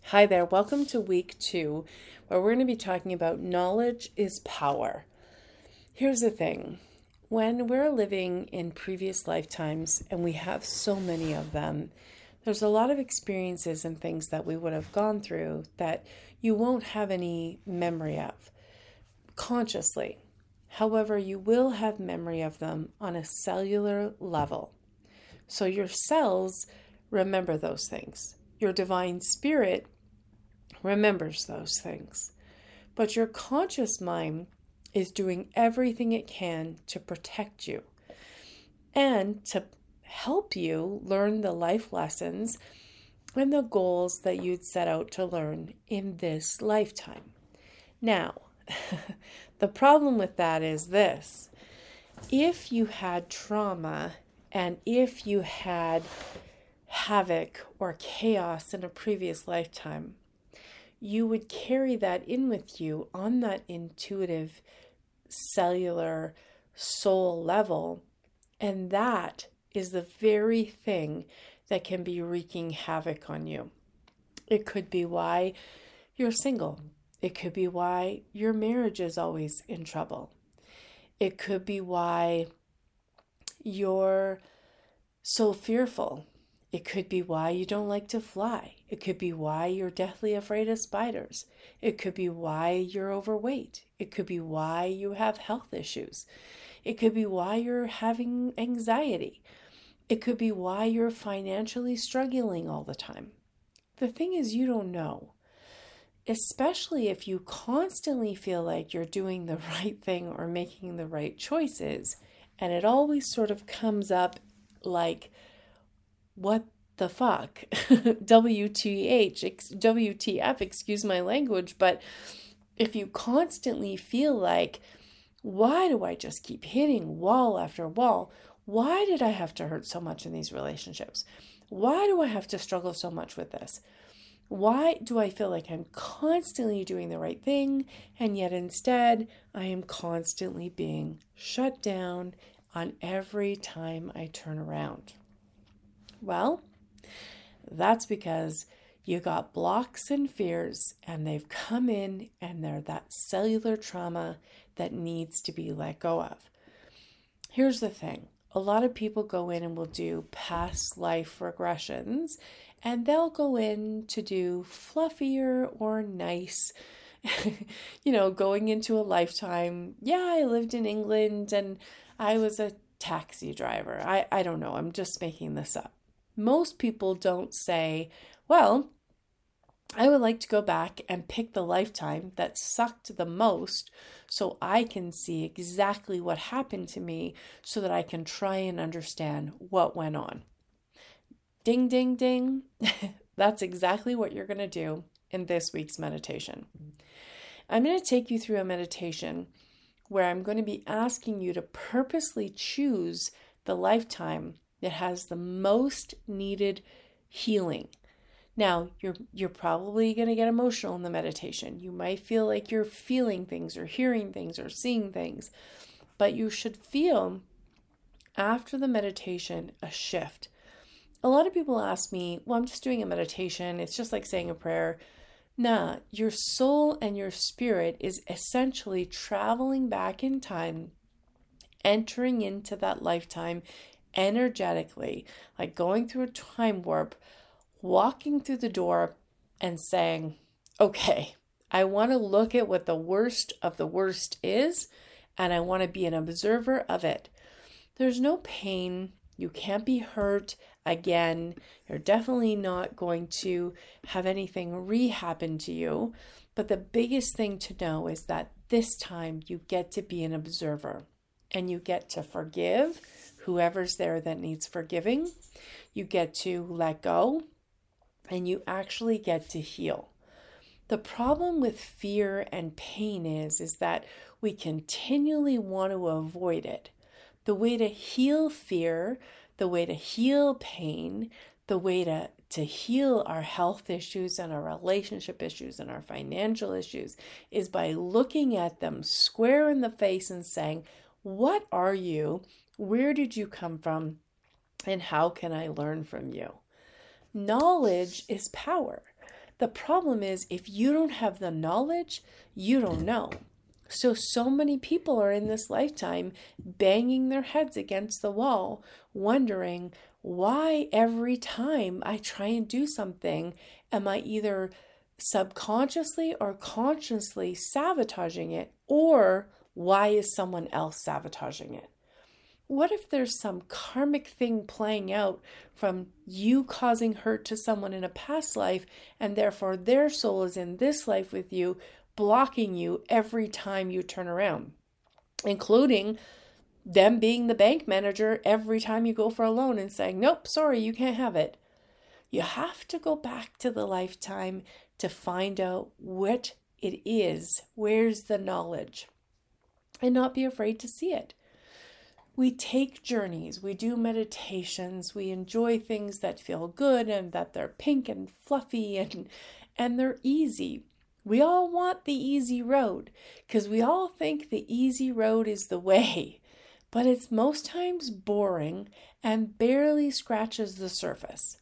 Hi there, welcome to week 2, where we're going to be talking about knowledge is power. Here's the thing, when we're living in previous lifetimes, and we have so many of them, there's a lot of experiences and things that we would have gone through that you won't have any memory of consciously. However, you will have memory of them on a cellular level. So your cells remember those things. Your divine spirit remembers those things. But your conscious mind is doing everything it can to protect you and to help you learn the life lessons and the goals that you'd set out to learn in this lifetime. Now, the problem with that is this. If you had trauma and if you had havoc or chaos in a previous lifetime, you would carry that in with you on that intuitive cellular soul level. And that is the very thing that can be wreaking havoc on you. It could be why you're single. It could be why your marriage is always in trouble. It could be why you're so fearful. It could be why you don't like to fly. It could be why you're deathly afraid of spiders. It could be why you're overweight. It could be why you have health issues. It could be why you're having anxiety. It could be why you're financially struggling all the time. The thing is, you don't know. Especially if you constantly feel like you're doing the right thing or making the right choices. And it always sort of comes up like, what the fuck? WTF, excuse my language. But if you constantly feel like, why do I just keep hitting wall after wall? Why did I have to hurt so much in these relationships? Why do I have to struggle so much with this? Why do I feel like I'm constantly doing the right thing, and yet instead I am constantly being shut down on every time I turn around? Well, that's because you got blocks and fears, and they've come in, and they're that cellular trauma that needs to be let go of. Here's the thing. A lot of people go in and will do past life regressions, and they'll go in to do fluffier or nice, going into a lifetime. Yeah, I lived in England and I was a taxi driver. I don't know. I'm just making this up. Most people don't say, well, I would like to go back and pick the lifetime that sucked the most so I can see exactly what happened to me so that I can try and understand what went on. Ding, ding, ding. That's exactly what you're going to do in this week's meditation. I'm going to take you through a meditation where I'm going to be asking you to purposely choose the lifetime that has the most needed healing. Now, you're probably going to get emotional in the meditation. You might feel like you're feeling things or hearing things or seeing things, but you should feel after the meditation a shift. A lot of people ask me, well, I'm just doing a meditation. It's just like saying a prayer. Nah, your soul and your spirit is essentially traveling back in time, entering into that lifetime energetically, like going through a time warp, walking through the door and saying, okay, I want to look at what the worst of the worst is, and I want to be an observer of it. There's no pain. You can't be hurt again. You're definitely not going to have anything re-happen to you. But the biggest thing to know is that this time you get to be an observer and you get to forgive whoever's there that needs forgiving. You get to let go and you actually get to heal. The problem with fear and pain is that we continually want to avoid it. The way to heal fear, the way to heal pain, the way to heal our health issues and our relationship issues and our financial issues is by looking at them square in the face and saying, what are you? Where did you come from? And how can I learn from you? Knowledge is power. The problem is if you don't have the knowledge, you don't know. So many people are in this lifetime banging their heads against the wall, wondering why every time I try and do something, am I either subconsciously or consciously sabotaging it, or why is someone else sabotaging it? What if there's some karmic thing playing out from you causing hurt to someone in a past life, and therefore their soul is in this life with you, blocking you every time you turn around, including them being the bank manager every time you go for a loan and saying, nope, sorry, you can't have it. You have to go back to the lifetime to find out what it is, where's the knowledge, and not be afraid to see it. We take journeys, we do meditations, we enjoy things that feel good and that they're pink and fluffy and they're easy. We all want the easy road because we all think the easy road is the way, but it's most times boring and barely scratches the surface.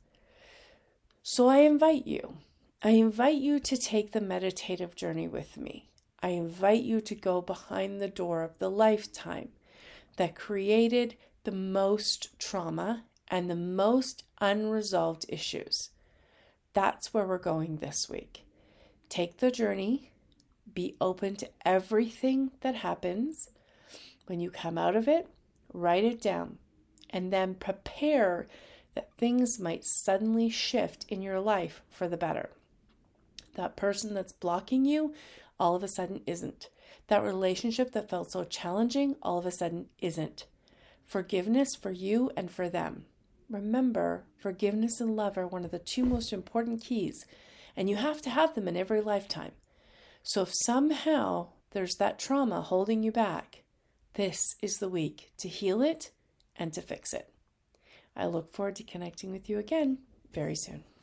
So I invite you to take the meditative journey with me. I invite you to go behind the door of the lifetime that created the most trauma and the most unresolved issues. That's where we're going this week. Take the journey, be open to everything that happens. When you come out of it, write it down, and then prepare that things might suddenly shift in your life for the better. That person that's blocking you all of a sudden isn't. That relationship that felt so challenging all of a sudden isn't. Forgiveness for you and for them. Remember, forgiveness and love are one of the two most important keys, and you have to have them in every lifetime. So if somehow there's that trauma holding you back, this is the week to heal it and to fix it. I look forward to connecting with you again very soon.